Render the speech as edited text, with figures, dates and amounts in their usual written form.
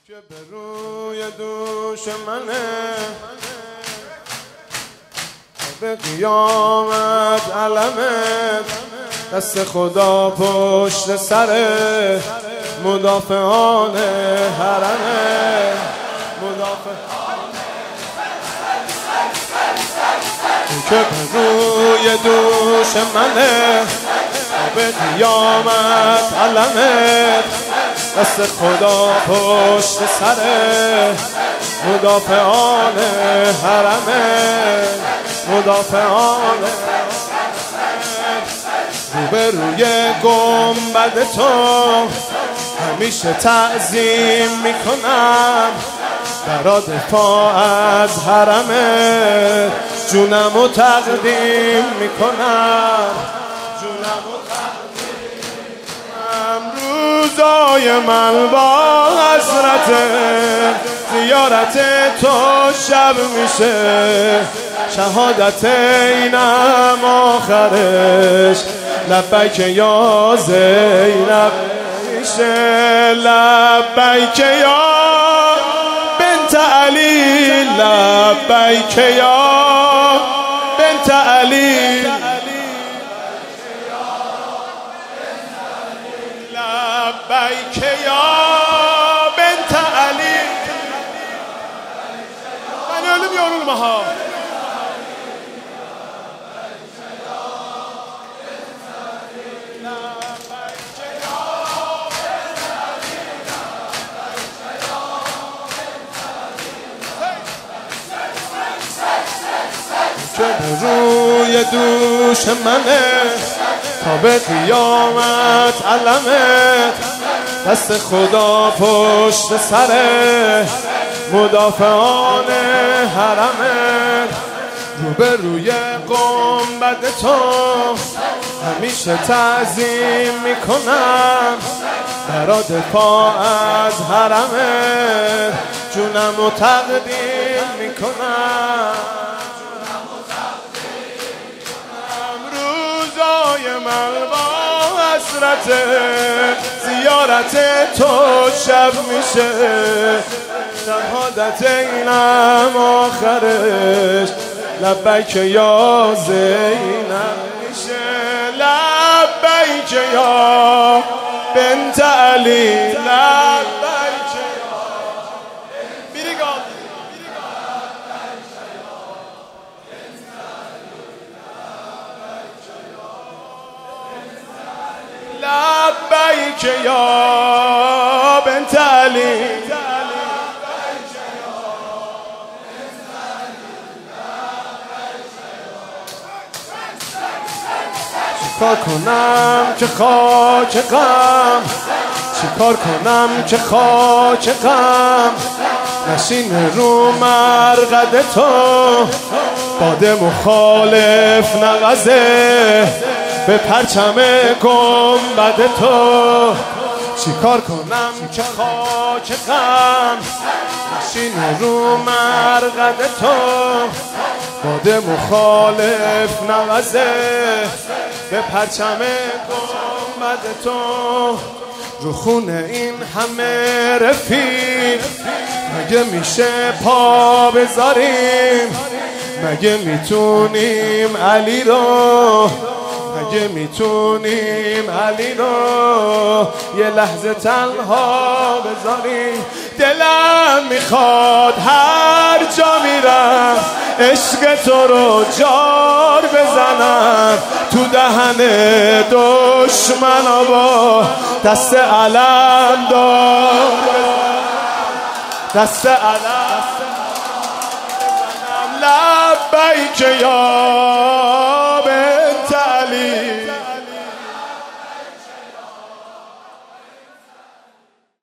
که به روی دوش منه به قیامت علمت، دست خدا پشت سر مدافعان حرمه، که به روی دوش منه به قیامت علمت، دست خدا پشت سر مدافعان حرمه، مدافعان روبروی گنبد تو همیشه تعظیم میکنم، برا دفاع از حرمه جونمو تقدیم میکنم، جونمو تقدیم میکنم. روزای من با حسرت زیارت تو شب میشه، شهادت اینم آخرش لبیک یا زینب میشه، لبیک یا بنت علی، لبیک یا بنت علی، لبیک یا بنت علی. من ölüm yorulma ha. که به روی دوش منه تا به قیامت علمت، دست خدا پشت سر مدافعان حرمت، روبروی گنبد تو همیشه تعظیم میکنم، برا دفاع از حرمت جونمو تقدیم میکنم. من با حسرت زیارت تو شب میشه، شهادت اینم آخرش لبیک یا زینب میشه، لبیک یا بنت علی، لبیک یا بیریگان، لبیک یا بنت علی. چیکار کنم که خاک غم، چیکار کنم که خاک غم نشین رو مرقد تو، باد مخالف نغزه به پرچم گنبد تو. چیکار کنم که خاک غم نشین رو مرقد تو، باد مخالف نغزه به پرچم گنبد تو. رو خونه این همه رفیق مگه میشه پا بذاریم، مگه میتونیم علی رو، مگه میتونیم علی رو یه لحظه تنها بذاریم. دلم میخواد هر جا میرم عشق تو رو جار بزنم، تو دهن دشمنا با دست علم دار، دست علم بزنم. لبیک یا